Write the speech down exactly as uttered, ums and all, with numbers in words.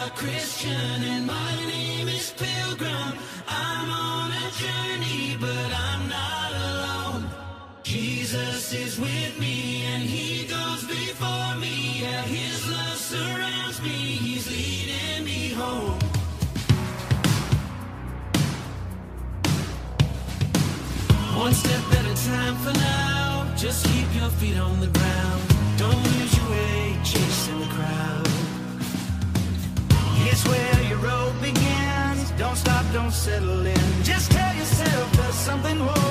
a Christian, and my name is Pilgrim. I'm on a journey, but I'm not alone. Jesus is with me, and he goes before me. Yeah, his love surrounds me, he's leading me home. One step at a time for now, just keep your feet on the ground. Don't lose your way, chasing the crowd. It's where your road begins. Don't stop, don't settle in. Just tell yourself there's something more.